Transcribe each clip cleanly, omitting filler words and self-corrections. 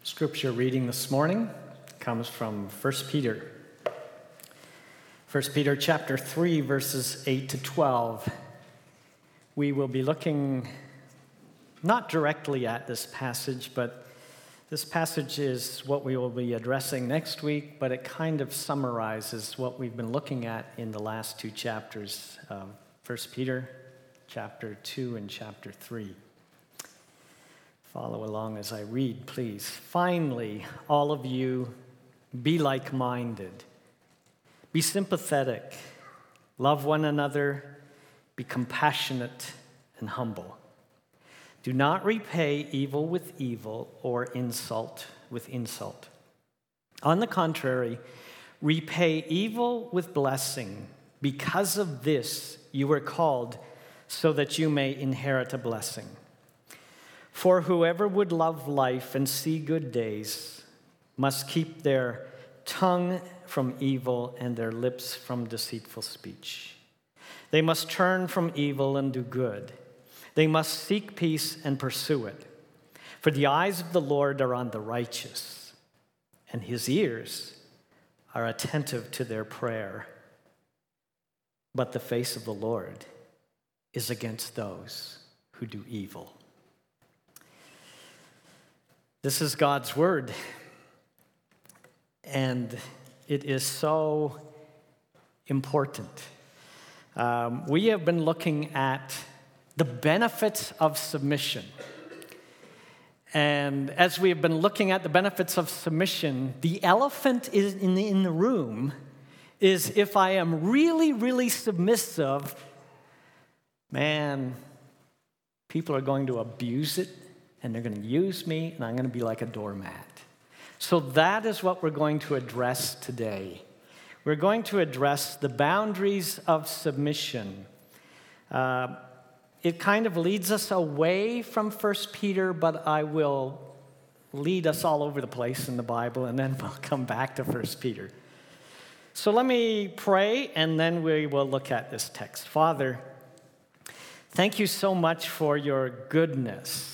Scripture reading this morning comes from 1 Peter. 1 Peter chapter 3, verses 8 to 12. We will be looking not directly at this passage, but this passage is what we will be addressing next week, but it kind of summarizes what we've been looking at in the last two chapters of 1 Peter, chapter 2 and chapter 3. Follow along as I read, please. Finally, all of you, be like-minded. Be sympathetic. Love one another. Be compassionate and humble. Do not repay evil with evil or insult with insult. On the contrary, repay evil with blessing. Because of this, you were called so that you may inherit a blessing. For whoever would love life and see good days must keep their tongue from evil and their lips from deceitful speech. They must turn from evil and do good. They must seek peace and pursue it. For the eyes of the Lord are on the righteous, and his ears are attentive to their prayer. But the face of the Lord is against those who do evil. This is God's word, and it is so important. We have been looking at the benefits of submission. And as we have been looking at the benefits of submission, the elephant is in the room is if I am really, really submissive, man, people are going to abuse it. And they're going to use me, and I'm going to be like a doormat. So that is what we're going to address today. We're going to address the boundaries of submission. It kind of leads us away from 1 Peter, but I will lead us all over the place in the Bible, and then we'll come back to 1 Peter. So let me pray, and then we will look at this text. Father, thank you so much for your goodness.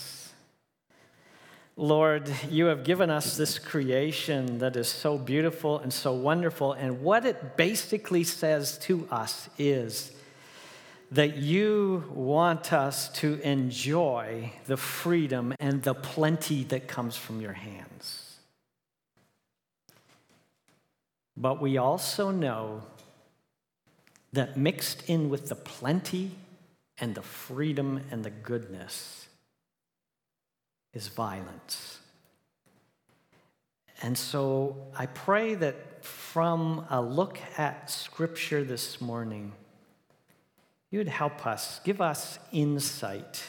Lord, you have given us this creation that is so beautiful and so wonderful, and what it basically says to us is that you want us to enjoy the freedom and the plenty that comes from your hands. But we also know that mixed in with the plenty and the freedom and the goodness is violence. And so I pray that from a look at Scripture this morning, you would help us, give us insight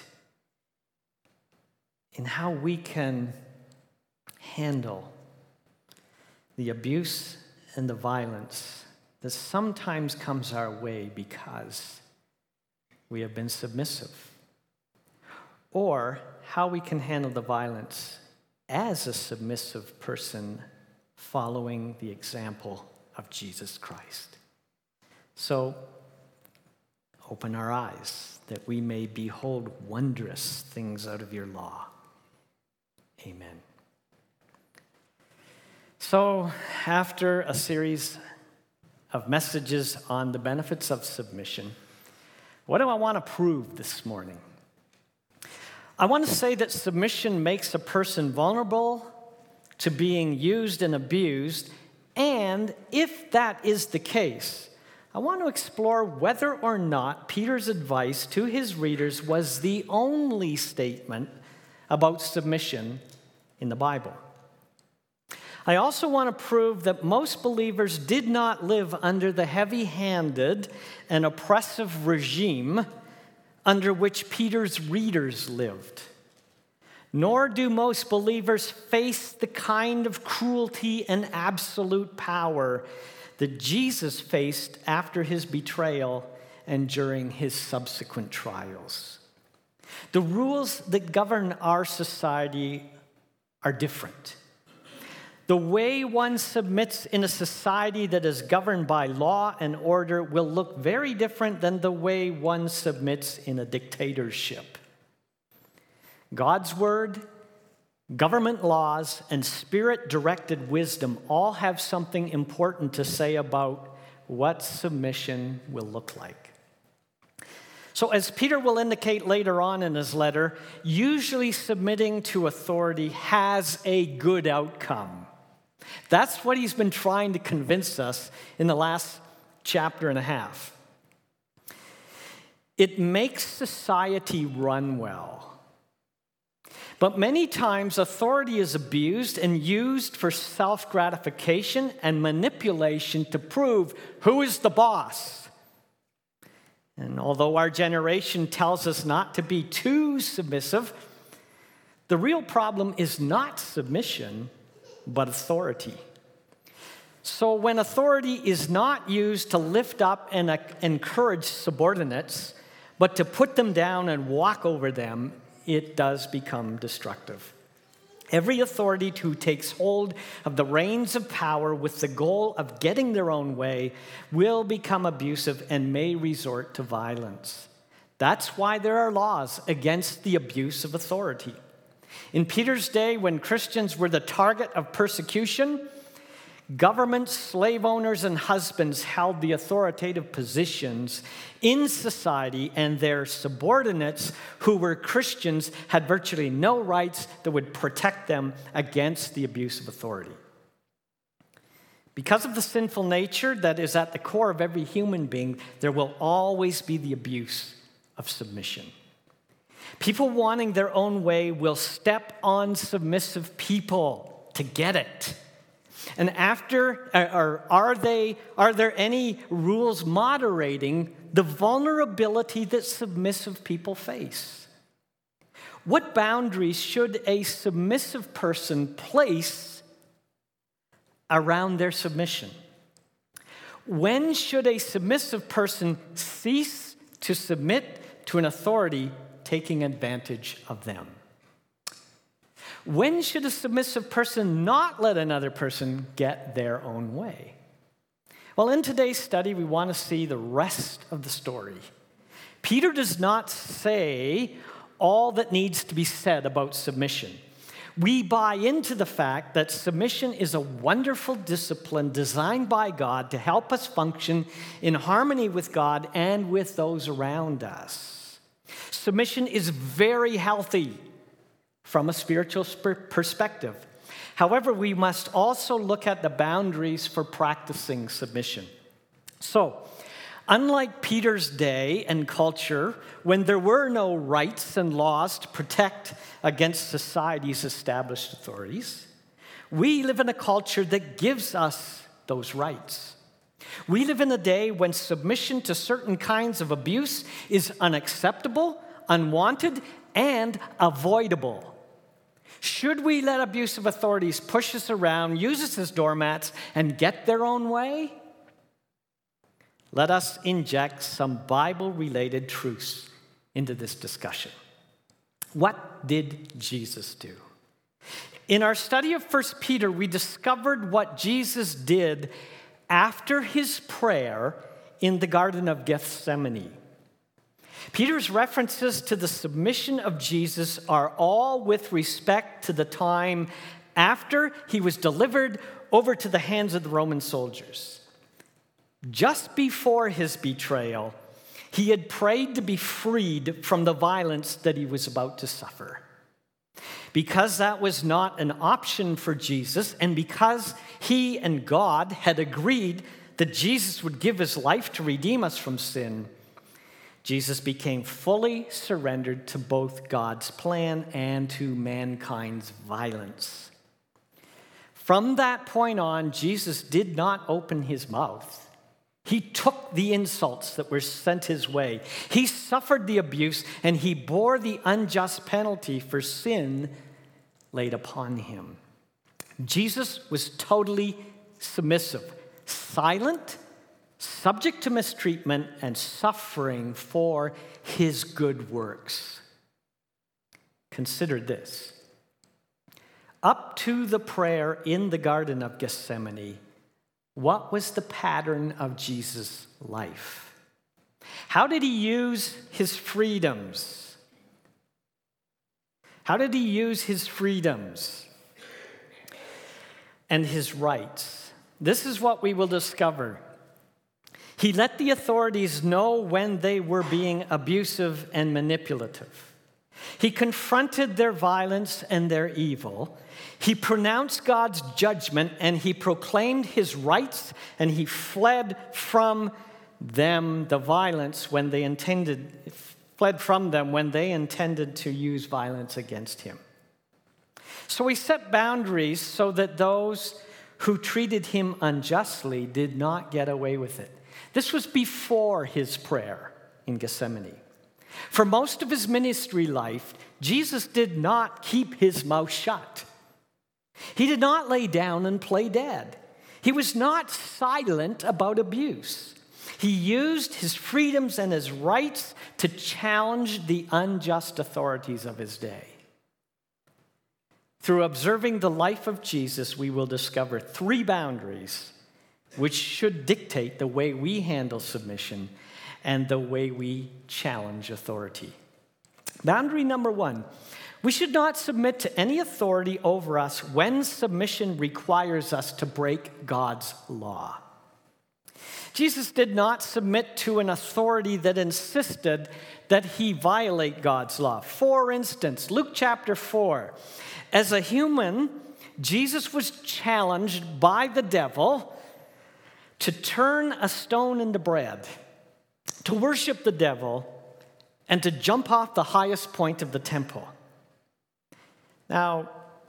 in how we can handle the abuse and the violence that sometimes comes our way because we have been submissive, or how we can handle the violence as a submissive person following the example of Jesus Christ. So, open our eyes that we may behold wondrous things out of your law. Amen. So, after a series of messages on the benefits of submission, what do I want to prove this morning? I want to say that submission makes a person vulnerable to being used and abused, and if that is the case, I want to explore whether or not Peter's advice to his readers was the only statement about submission in the Bible. I also want to prove that most believers did not live under the heavy-handed and oppressive regime under which Peter's readers lived. Nor do most believers face the kind of cruelty and absolute power that Jesus faced after his betrayal and during his subsequent trials. The rules that govern our society are different. The way one submits in a society that is governed by law and order will look very different than the way one submits in a dictatorship. God's word Government laws and spirit-directed wisdom all have something important to say about what submission will look like. So as Peter will indicate later on in his letter, usually submitting to authority has a good outcome. That's what he's been trying to convince us in the last chapter and a half. It makes society run well. But many times authority is abused and used for self-gratification and manipulation to prove who is the boss. And although our generation tells us not to be too submissive, the real problem is not submission, but authority. So when authority is not used to lift up and encourage subordinates, but to put them down and walk over them, it does become destructive. Every authority who takes hold of the reins of power with the goal of getting their own way will become abusive and may resort to violence. That's why there are laws against the abuse of authority. In Peter's day, when Christians were the target of persecution, governments, slave owners, and husbands held the authoritative positions in society, and their subordinates, who were Christians, had virtually no rights that would protect them against the abuse of authority. Because of the sinful nature that is at the core of every human being, there will always be the abuse of submission. People wanting their own way will step on submissive people to get it. And are there any rules moderating the vulnerability that submissive people face? What boundaries should a submissive person place around their submission? When should a submissive person cease to submit to an authority taking advantage of them? When should a submissive person not let another person get their own way? Well, in today's study, we want to see the rest of the story. Peter does not say all that needs to be said about submission. We buy into the fact that submission is a wonderful discipline designed by God to help us function in harmony with God and with those around us. Submission is very healthy from a spiritual perspective. However, we must also look at the boundaries for practicing submission. So, unlike Peter's day and culture, when there were no rights and laws to protect against society's established authorities, we live in a culture that gives us those rights. We live in a day when submission to certain kinds of abuse is unacceptable, unwanted, and avoidable. Should we let abusive authorities push us around, use us as doormats, and get their own way? Let us inject some Bible-related truths into this discussion. What did Jesus do? In our study of 1 Peter, we discovered what Jesus did after his prayer in the Garden of Gethsemane. Peter's references to the submission of Jesus are all with respect to the time after he was delivered over to the hands of the Roman soldiers. Just before his betrayal, he had prayed to be freed from the violence that he was about to suffer. Because that was not an option for Jesus, and because he and God had agreed that Jesus would give his life to redeem us from sin, Jesus became fully surrendered to both God's plan and to mankind's violence. From that point on, Jesus did not open his mouth. He took the insults that were sent his way. He suffered the abuse, and he bore the unjust penalty for sin laid upon him. Jesus was totally submissive, silent, subject to mistreatment, and suffering for his good works. Consider this. Up to the prayer in the Garden of Gethsemane, what was the pattern of Jesus' life? How did he use his freedoms? How did he use his freedoms and his rights? This is what we will discover. He let the authorities know when they were being abusive and manipulative. He confronted their violence and their evil. He pronounced God's judgment, and he proclaimed his rights, and he fled from them the violence fled from them when they intended to use violence against him. So he set boundaries so that those who treated him unjustly did not get away with it. This was before his prayer in Gethsemane. For most of his ministry life, Jesus did not keep his mouth shut. He did not lay down and play dead. He was not silent about abuse. He used his freedoms and his rights to challenge the unjust authorities of his day. Through observing the life of Jesus, we will discover 3 boundaries which should dictate the way we handle submission and the way we challenge authority. Boundary number 1, we should not submit to any authority over us when submission requires us to break God's law. Jesus did not submit to an authority that insisted that he violate God's law. For instance, Luke chapter 4. As a human, Jesus was challenged by the devil to turn a stone into bread, to worship the devil, and to jump off the highest point of the temple. Now,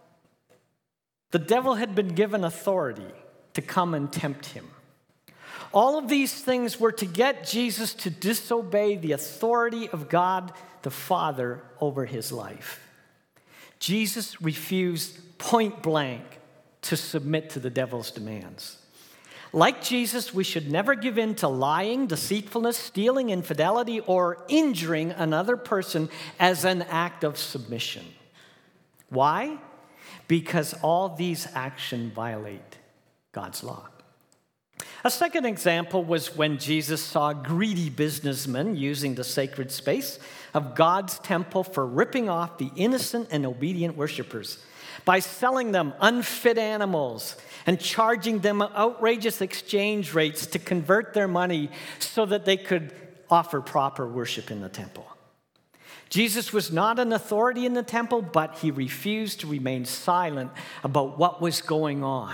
the devil had been given authority to come and tempt him. All of these things were to get Jesus to disobey the authority of God the Father over his life. Jesus refused point blank to submit to the devil's demands. Like Jesus, we should never give in to lying, deceitfulness, stealing, infidelity, or injuring another person as an act of submission. Why? Because all these actions violate God's law. A second example was when Jesus saw greedy businessmen using the sacred space of God's temple for ripping off the innocent and obedient worshipers by selling them unfit animals and charging them outrageous exchange rates to convert their money so that they could offer proper worship in the temple. Jesus was not an authority in the temple, but he refused to remain silent about what was going on.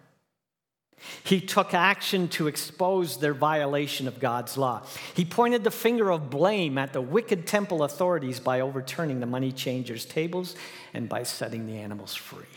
He took action to expose their violation of God's law. He pointed the finger of blame at the wicked temple authorities by overturning the money changers' tables and by setting the animals free.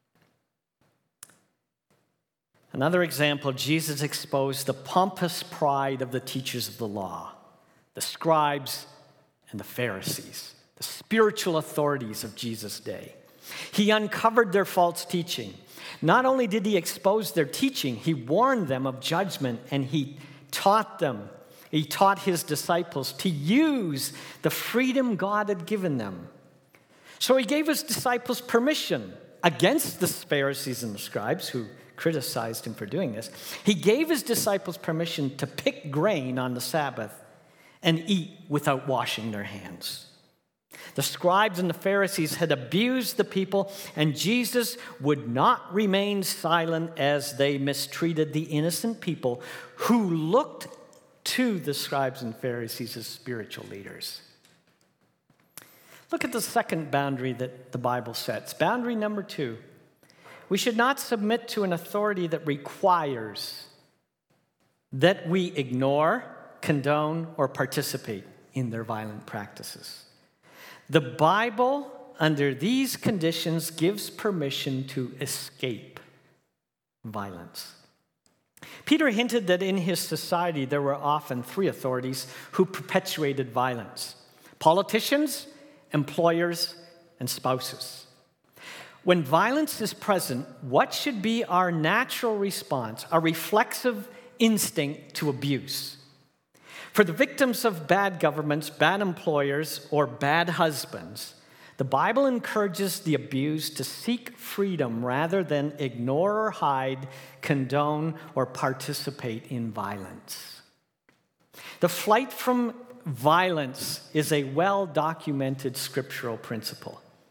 Another example, Jesus exposed the pompous pride of the teachers of the law, the scribes and the Pharisees, the spiritual authorities of Jesus' day. He uncovered their false teaching. Not only did he expose their teaching, he warned them of judgment, and he taught his disciples to use the freedom God had given them. So he gave his disciples permission against the Pharisees and the scribes who criticized him for doing this. He gave his disciples permission to pick grain on the Sabbath and eat without washing their hands. The scribes and the Pharisees had abused the people, and Jesus would not remain silent as they mistreated the innocent people who looked to the scribes and Pharisees as spiritual leaders. Look at the second boundary that the Bible sets. Boundary number 2. We should not submit to an authority that requires that we ignore, condone, or participate in their violent practices. The Bible, under these conditions, gives permission to escape violence. Peter hinted that in his society there were often 3 authorities who perpetuated violence: politicians, employers, and spouses. When violence is present, what should be our natural response? A reflexive instinct to abuse. For the victims of bad governments, bad employers, or bad husbands, the Bible encourages the abused to seek freedom rather than ignore or hide, condone, or participate in violence. The flight from violence is a well-documented scriptural principle.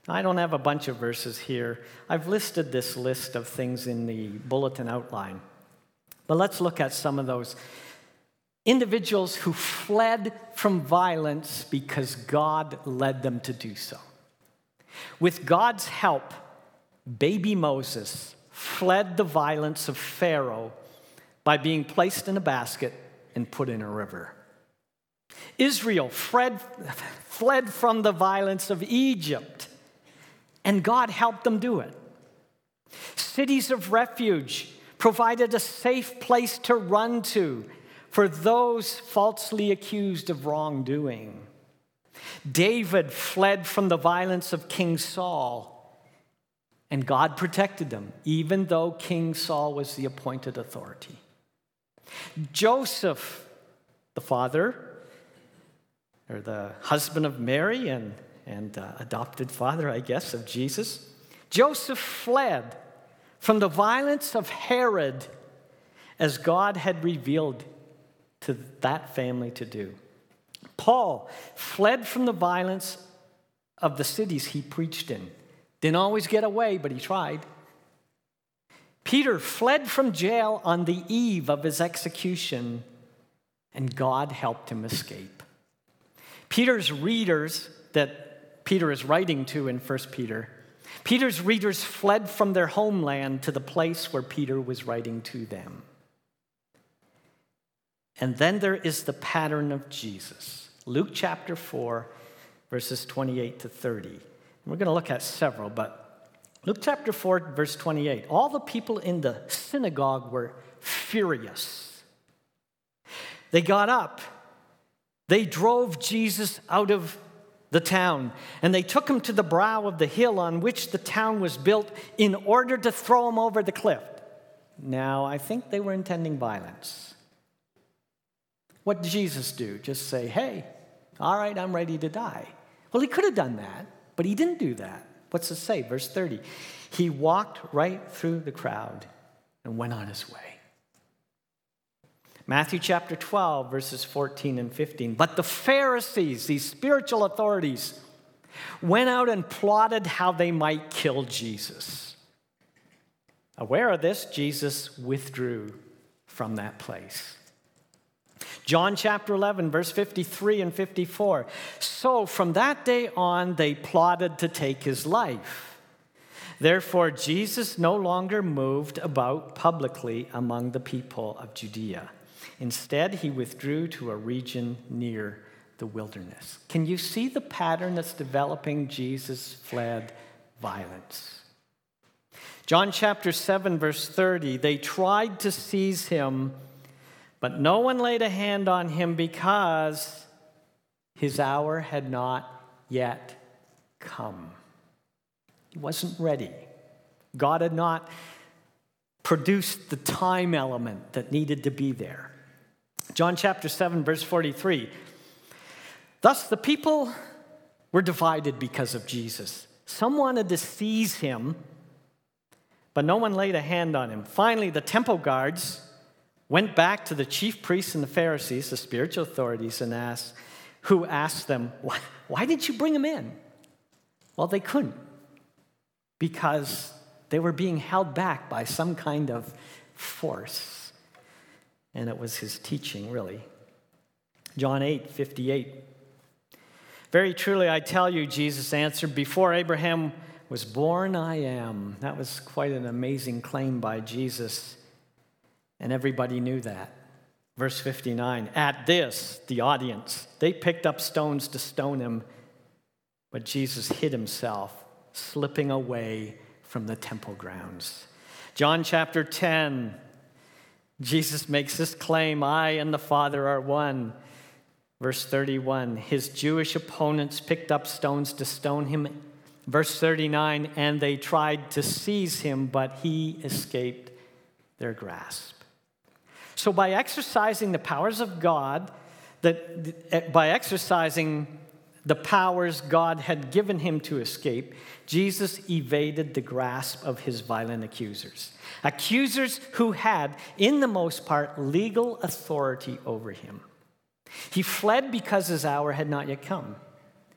I don't have a bunch of verses here. I've listed this list of things in the bulletin outline. But let's look at some of those individuals who fled from violence because God led them to do so. With God's help, baby Moses fled the violence of Pharaoh by being placed in a basket and put in a river. Israel fled from the violence of Egypt, and God helped them do it. Cities of refuge provided a safe place to run to for those falsely accused of wrongdoing. David fled from the violence of King Saul, and God protected him, even though King Saul was the appointed authority. Joseph, the father, or the husband of Mary and adopted father, I guess, of Jesus, Joseph fled from the violence of Herod as God had revealed to that family to do. Paul fled from the violence of the cities he preached in. Didn't always get away, but he tried. Peter fled from jail on the eve of his execution, and God helped him escape. Peter's readers that Peter is writing to in 1 Peter, Peter's readers fled from their homeland to the place where Peter was writing to them. And then there is the pattern of Jesus. Luke chapter 4, verses 28 to 30. And we're going to look at several, but Luke chapter 4, verse 28. All the people in the synagogue were furious. They got up. They drove Jesus out of the town, and they took him to the brow of the hill on which the town was built in order to throw him over the cliff. Now, I think they were intending violence. What did Jesus do? Just say, hey, all right, I'm ready to die. Well, he could have done that, but he didn't do that. What's it say? Verse 30. He walked right through the crowd and went on his way. Matthew chapter 12, verses 14 and 15. But the Pharisees, these spiritual authorities, went out and plotted how they might kill Jesus. Aware of this, Jesus withdrew from that place. John chapter 11, verse 53 and 54. So from that day on, they plotted to take his life. Therefore, Jesus no longer moved about publicly among the people of Judea. Instead, he withdrew to a region near the wilderness. Can you see the pattern that's developing? Jesus fled violence. John chapter 7, verse 30, they tried to seize him, but no one laid a hand on him because his hour had not yet come. He wasn't ready. God had not produced the time element that needed to be there. John chapter 7, verse 43. Thus the people were divided because of Jesus. Some wanted to seize him, but no one laid a hand on him. Finally, the temple guards went back to the chief priests and the Pharisees, the spiritual authorities, and asked them, why did you bring him in? Well, they couldn't, because they were being held back by some kind of force. And it was his teaching, really. John 8, 58. Very truly, I tell you, Jesus answered, before Abraham was born, I am. That was quite an amazing claim by Jesus. And everybody knew that. Verse 59, at this, the audience, they picked up stones to stone him, but Jesus hid himself, slipping away from the temple grounds. John chapter 10, Jesus makes this claim, I and the Father are one. Verse 31, his Jewish opponents picked up stones to stone him. Verse 39, and they tried to seize him, but he escaped their grasp. So by exercising the powers of God, by exercising the powers God had given him to escape, Jesus evaded the grasp of his violent accusers. Accusers who had, in the most part, legal authority over him. He fled because his hour had not yet come.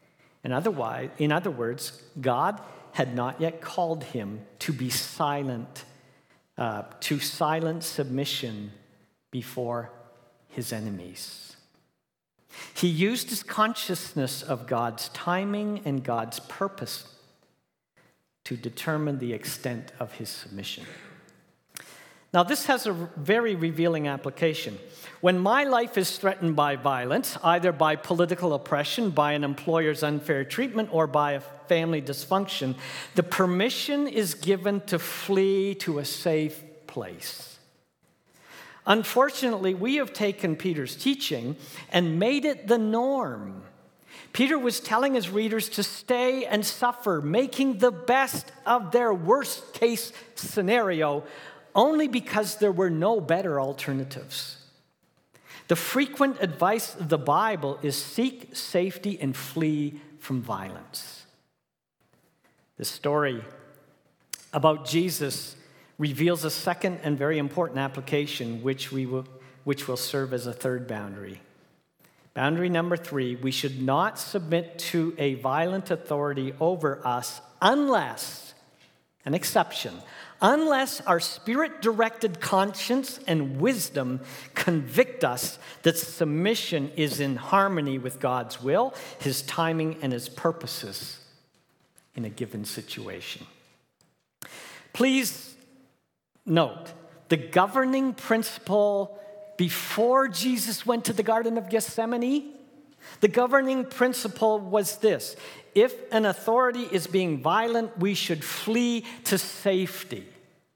In other words, God had not yet called him to be silent, to silent submission before his enemies. He used his consciousness of God's timing and God's purpose to determine the extent of his submission. Now, this has a very revealing application. When my life is threatened by violence, either by political oppression, by an employer's unfair treatment, or by a family dysfunction, the permission is given to flee to a safe place. Unfortunately, we have taken Peter's teaching and made it the norm. Peter was telling his readers to stay and suffer, making the best of their worst-case scenario, only because there were no better alternatives. The frequent advice of the Bible is seek safety and flee from violence. The story about Jesus reveals a second and very important application, which will serve as a third boundary. Boundary number 3, we should not submit to a violent authority over us unless, an exception, unless our spirit-directed conscience and wisdom convict us that submission is in harmony with God's will, his timing, and his purposes in a given situation. Please note, the governing principle before Jesus went to the Garden of Gethsemane, the governing principle was this: if an authority is being violent, we should flee to safety.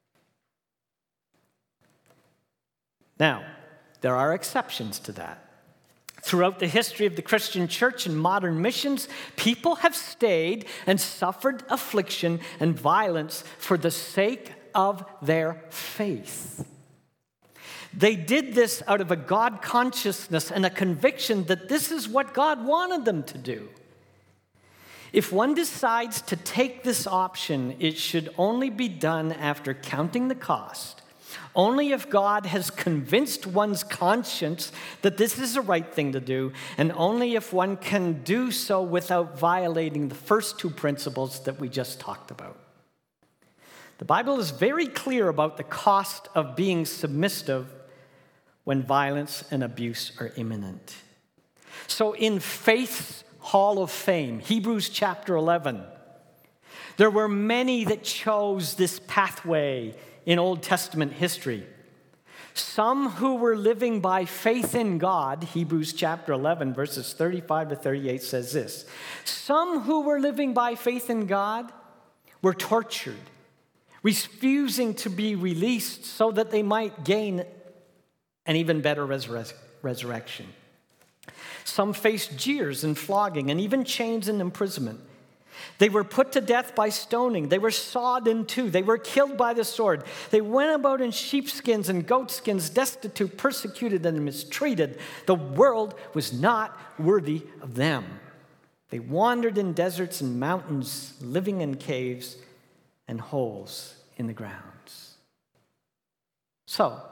Now, there are exceptions to that. Throughout the history of the Christian church and modern missions, people have stayed and suffered affliction and violence for the sake of their faith. They did this out of a God consciousness and a conviction that this is what God wanted them to do. If one decides to take this option, it should only be done after counting the cost. Only if God has convinced one's conscience that this is the right thing to do, and only if one can do so without violating the first 2 principles that we just talked about. The Bible is very clear about the cost of being submissive when violence and abuse are imminent. So in Faith's Hall of Fame, Hebrews chapter 11, there were many that chose this pathway in Old Testament history. Some who were living by faith in God, Hebrews chapter 11, verses 35 to 38 says this: some who were living by faith in God were tortured, refusing to be released so that they might gain an even better resurrection. Some faced jeers and flogging and even chains and imprisonment. They were put to death by stoning. They were sawed in two. They were killed by the sword. They went about in sheepskins and goatskins, destitute, persecuted, and mistreated. The world was not worthy of them. They wandered in deserts and mountains, living in caves and holes in the grounds. So,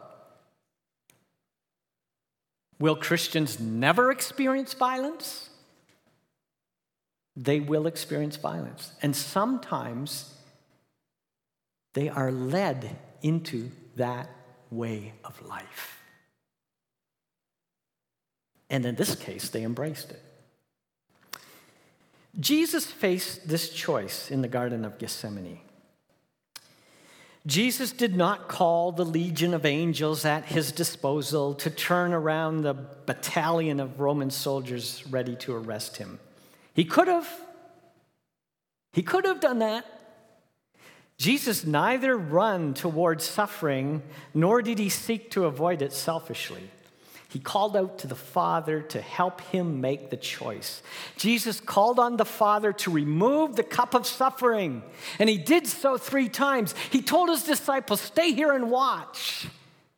will Christians never experience violence? They will experience violence. And sometimes they are led into that way of life. And in this case, they embraced it. Jesus faced this choice in the Garden of Gethsemane. Jesus did not call the legion of angels at his disposal to turn around the battalion of Roman soldiers ready to arrest him. He could have. He could have done that. Jesus neither ran towards suffering, nor did he seek to avoid it selfishly. He called out to the Father to help him make the choice. Jesus called on the Father to remove the cup of suffering, and he did so 3 times. He told his disciples, "Stay here and watch."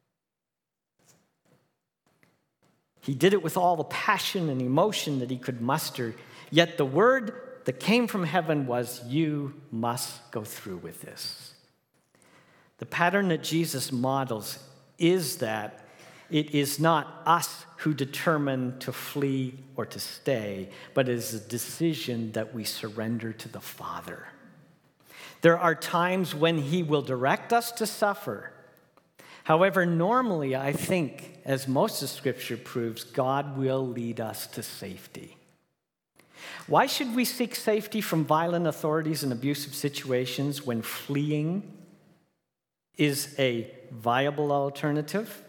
He did it with all the passion and emotion that he could muster. Yet the word that came from heaven was, "You must go through with this." The pattern that Jesus models is that it is not us who determine to flee or to stay, but it is a decision that we surrender to the Father. There are times when he will direct us to suffer. However, normally, I think, as most of Scripture proves, God will lead us to safety. Why should we seek safety from violent authorities and abusive situations when fleeing is a viable alternative?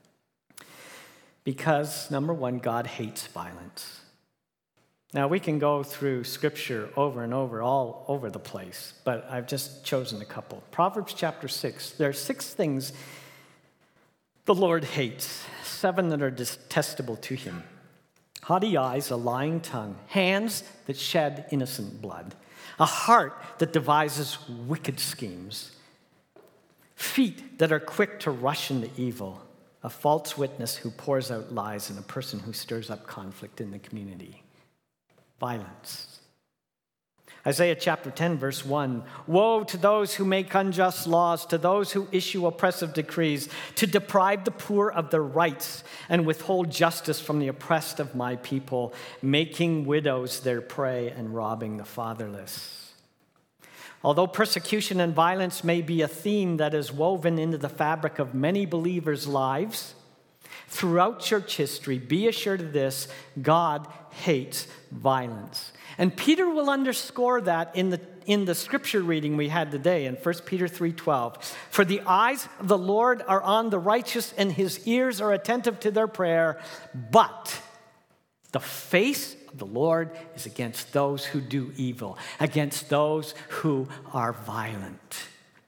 Because, number one, God hates violence. Now, we can go through Scripture over and over, all over the place, but I've just chosen a couple. Proverbs chapter 6. There are 6 things the Lord hates, 7 that are detestable to him. Haughty eyes, a lying tongue, hands that shed innocent blood, a heart that devises wicked schemes, feet that are quick to rush into evil, a false witness who pours out lies, and a person who stirs up conflict in the community. Violence. Isaiah chapter 10, verse 1, woe to those who make unjust laws, to those who issue oppressive decrees, to deprive the poor of their rights and withhold justice from the oppressed of my people, making widows their prey and robbing the fatherless. Although persecution and violence may be a theme that is woven into the fabric of many believers' lives, throughout church history, be assured of this: God hates violence. And Peter will underscore that in the scripture reading we had today in 1 Peter 3:12. For the eyes of the Lord are on the righteous, and his ears are attentive to their prayer, but the face of the Lord is against those who do evil, against those who are violent.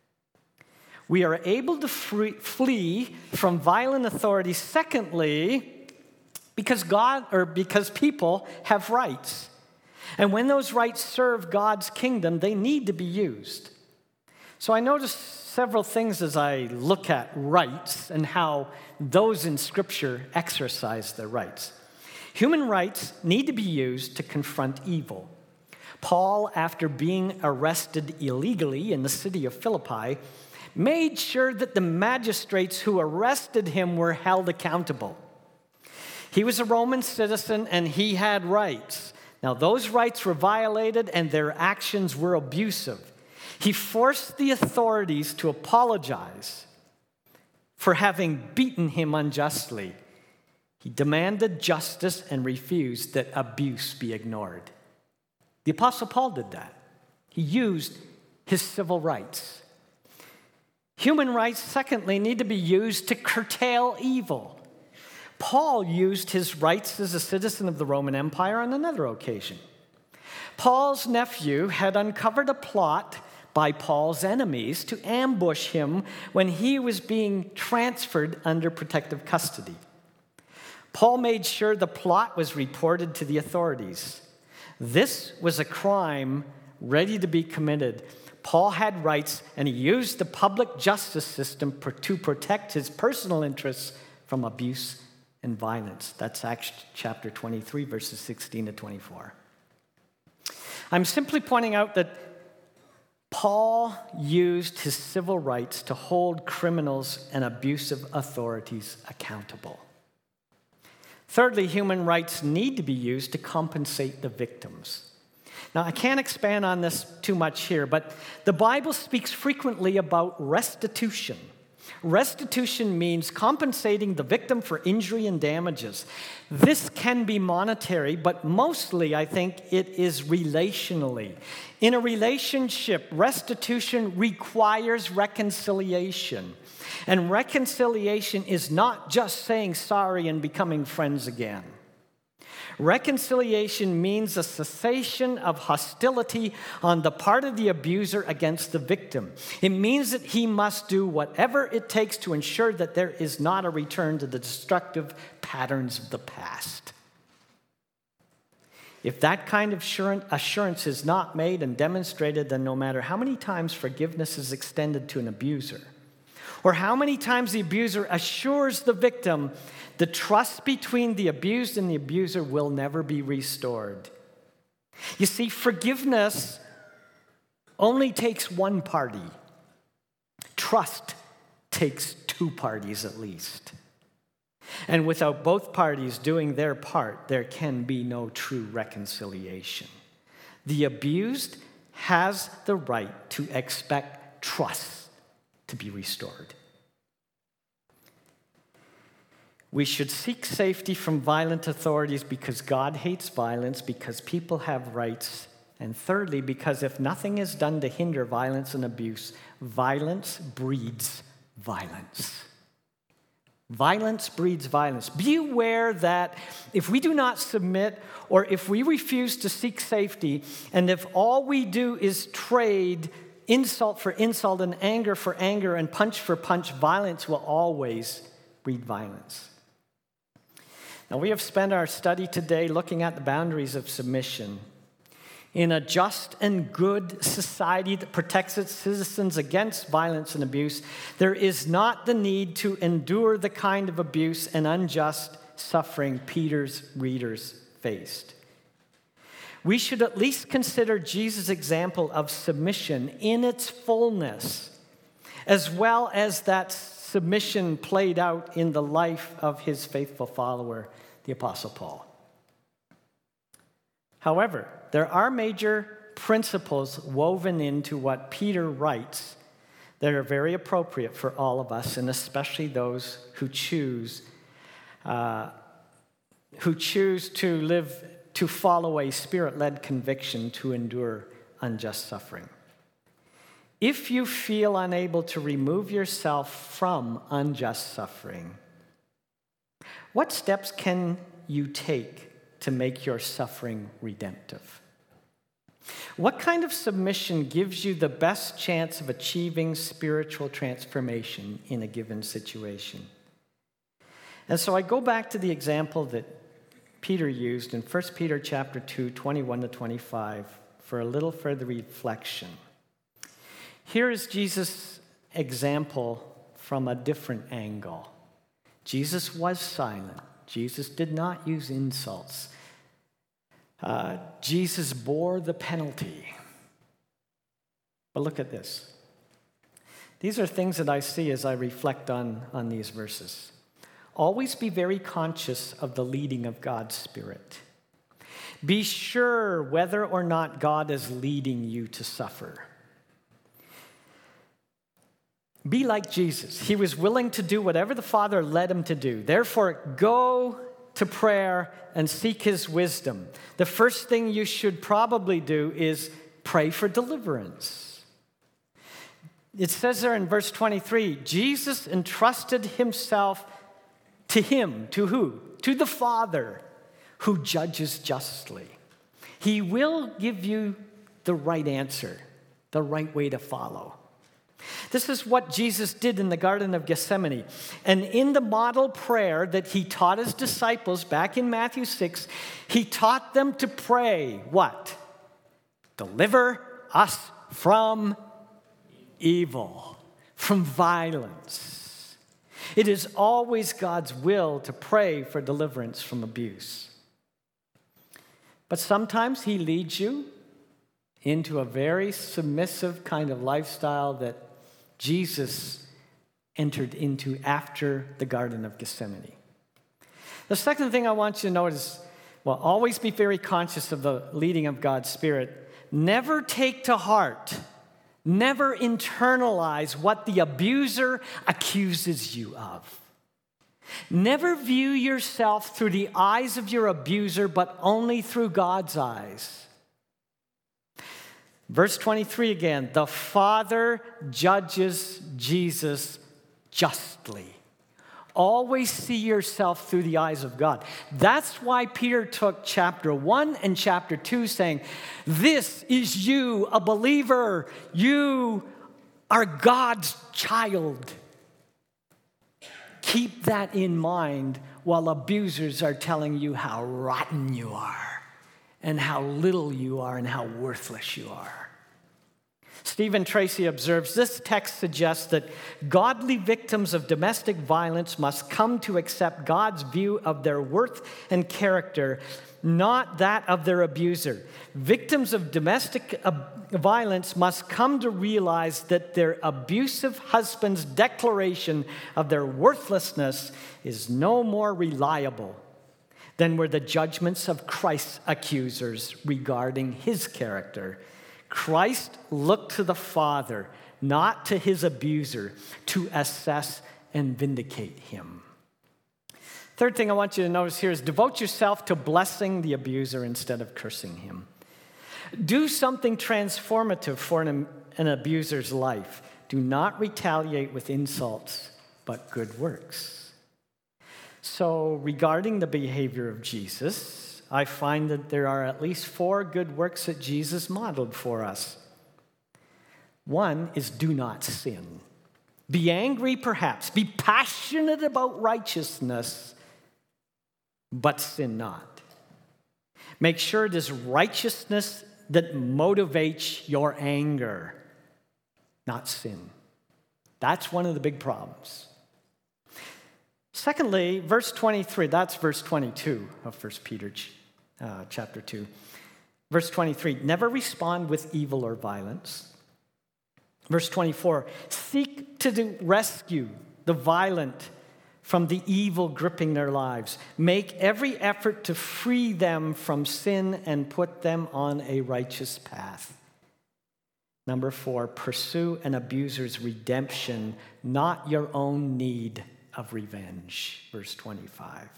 We are able to flee from violent authority, secondly, because people have rights. And when those rights serve God's kingdom, they need to be used. So I noticed several things as I look at rights and how those in Scripture exercise their rights. Human rights need to be used to confront evil. Paul, after being arrested illegally in the city of Philippi, made sure that the magistrates who arrested him were held accountable. He was a Roman citizen and he had rights. Now, those rights were violated and their actions were abusive. He forced the authorities to apologize for having beaten him unjustly. He demanded justice and refused that abuse be ignored. The Apostle Paul did that. He used his civil rights. Human rights, secondly, need to be used to curtail evil. Paul used his rights as a citizen of the Roman Empire on another occasion. Paul's nephew had uncovered a plot by Paul's enemies to ambush him when he was being transferred under protective custody. Paul made sure the plot was reported to the authorities. This was a crime ready to be committed. Paul had rights, and he used the public justice system to protect his personal interests from abuse and violence. That's Acts chapter 23, verses 16 to 24. I'm simply pointing out that Paul used his civil rights to hold criminals and abusive authorities accountable. Thirdly, human rights need to be used to compensate the victims. Now, I can't expand on this too much here, but the Bible speaks frequently about restitution. Restitution means compensating the victim for injury and damages. This can be monetary, but mostly, I think, it is relationally. In a relationship, restitution requires reconciliation. And reconciliation is not just saying sorry and becoming friends again. Reconciliation means a cessation of hostility on the part of the abuser against the victim. It means that he must do whatever it takes to ensure that there is not a return to the destructive patterns of the past. If that kind of assurance is not made and demonstrated, then no matter how many times forgiveness is extended to an abuser, or how many times the abuser assures the victim, the trust between the abused and the abuser will never be restored. You see, forgiveness only takes one party. Trust takes two parties at least. And without both parties doing their part, there can be no true reconciliation. The abused has the right to expect trust to be restored. We should seek safety from violent authorities because God hates violence, because people have rights, and thirdly, because if nothing is done to hinder violence and abuse, violence breeds violence. Violence breeds violence. Be aware that if we do not submit, or if we refuse to seek safety, and if all we do is trade insult for insult and anger for anger and punch for punch, violence will always breed violence. Now, we have spent our study today looking at the boundaries of submission. In a just and good society that protects its citizens against violence and abuse, there is not the need to endure the kind of abuse and unjust suffering Peter's readers faced. We should at least consider Jesus' example of submission in its fullness, as well as that submission played out in the life of his faithful follower, the Apostle Paul. However, there are major principles woven into what Peter writes that are very appropriate for all of us, and especially those who choose to follow a spirit-led conviction to endure unjust suffering. If you feel unable to remove yourself from unjust suffering, what steps can you take to make your suffering redemptive? What kind of submission gives you the best chance of achieving spiritual transformation in a given situation? And so I go back to the example that Peter used in 1 Peter chapter 2, 21 to 25 for a little further reflection. Here is Jesus' example from a different angle. Jesus was silent. Jesus did not use insults. Jesus bore the penalty. But look at this. These are things that I see as I reflect on these verses. Always be very conscious of the leading of God's Spirit. Be sure whether or not God is leading you to suffer. Be like Jesus. He was willing to do whatever the Father led him to do. Therefore, go to prayer and seek his wisdom. The first thing you should probably do is pray for deliverance. It says there in verse 23, Jesus entrusted himself to him. To who? To the Father, who judges justly. He will give you the right answer, the right way to follow. This is what Jesus did in the Garden of Gethsemane. And in the model prayer that he taught his disciples back in Matthew 6, he taught them to pray, what? Deliver us from evil, from violence. It is always God's will to pray for deliverance from abuse. But sometimes he leads you into a very submissive kind of lifestyle that Jesus entered into after the Garden of Gethsemane. The second thing I want you to note is, always be very conscious of the leading of God's Spirit. Never take to heart, never internalize what the abuser accuses you of. Never view yourself through the eyes of your abuser, but only through God's eyes. Verse 23 again, the Father judges Jesus justly. Always see yourself through the eyes of God. That's why Peter took chapter 1 and chapter 2 saying, this is you, a believer. You are God's child. Keep that in mind while abusers are telling you how rotten you are and how little you are and how worthless you are. Stephen Tracy observes, this text suggests that godly victims of domestic violence must come to accept God's view of their worth and character not that of their abuser. Victims of domestic violence must come to realize that their abusive husband's declaration of their worthlessness is no more reliable than were the judgments of Christ's accusers regarding his character. Christ looked to the Father, not to his abuser, to assess and vindicate him. Third thing I want you to notice here is devote yourself to blessing the abuser instead of cursing him. Do something transformative for an abuser's life. Do not retaliate with insults, but good works. So, regarding the behavior of Jesus, I find that there are at least 4 good works that Jesus modeled for us. One is do not sin. Be angry, perhaps. Be passionate about righteousness, but sin not. Make sure it is righteousness that motivates your anger, not sin. That's one of the big problems. Secondly, verse 23, that's verse 22 of 1 Peter chapter 2. Verse 23, never respond with evil or violence. Verse 24, seek to rescue the violent from the evil gripping their lives. Make every effort to free them from sin and put them on a righteous path. Number 4, pursue an abuser's redemption, not your own need of revenge. Verse 25.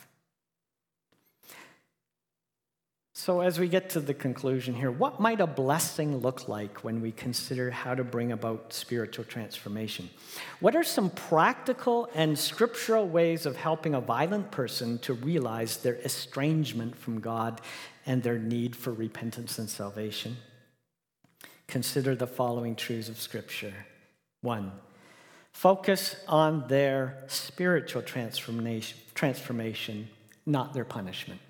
So as we get to the conclusion here, what might a blessing look like when we consider how to bring about spiritual transformation? What are some practical and scriptural ways of helping a violent person to realize their estrangement from God and their need for repentance and salvation? Consider the following truths of Scripture. 1, focus on their spiritual transformation, not their punishment.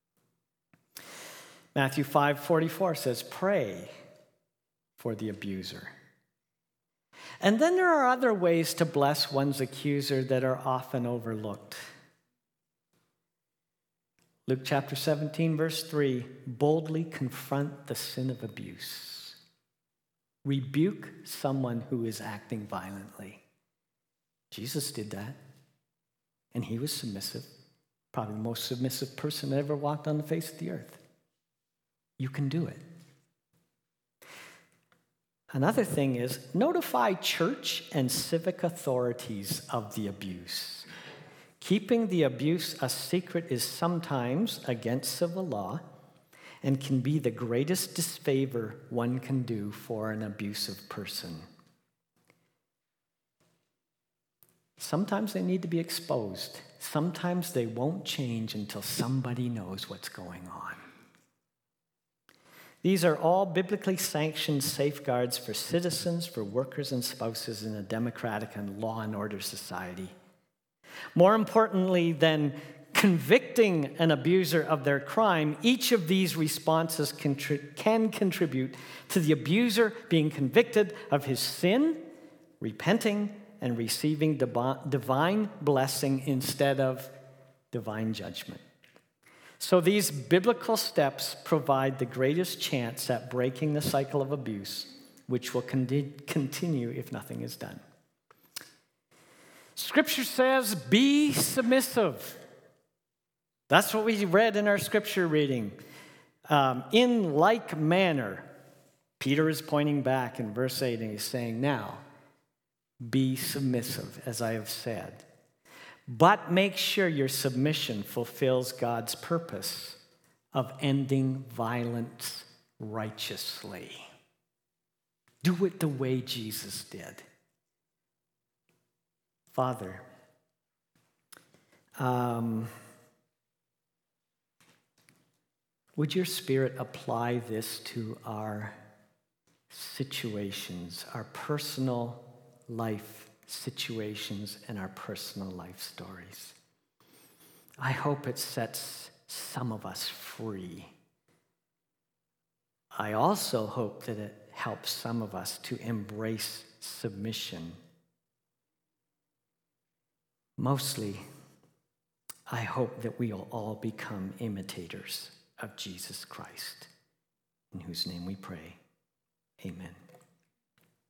Matthew 5:44 says, pray for the abuser. And then there are other ways to bless one's accuser that are often overlooked. Luke chapter 17, verse 3, boldly confront the sin of abuse. Rebuke someone who is acting violently. Jesus did that, and he was submissive, probably the most submissive person that ever walked on the face of the earth. You can do it. Another thing is notify church and civic authorities of the abuse. Keeping the abuse a secret is sometimes against civil law and can be the greatest disfavor one can do for an abusive person. Sometimes they need to be exposed. Sometimes they won't change until somebody knows what's going on. These are all biblically sanctioned safeguards for citizens, for workers and spouses in a democratic and law and order society. More importantly than convicting an abuser of their crime, each of these responses can contribute to the abuser being convicted of his sin, repenting, and receiving divine blessing instead of divine judgment. So these biblical steps provide the greatest chance at breaking the cycle of abuse, which will continue if nothing is done. Scripture says, be submissive. That's what we read in our scripture reading. In like manner, Peter is pointing back in verse 8 and he's saying, now, be submissive, as I have said. But make sure your submission fulfills God's purpose of ending violence righteously. Do it the way Jesus did. Father, would your Spirit apply this to our situations, our personal life situations, and our personal life stories? I hope it sets some of us free. I also hope that it helps some of us to embrace submission. Mostly, I hope that we will all become imitators of Jesus Christ, in whose name we pray. Amen.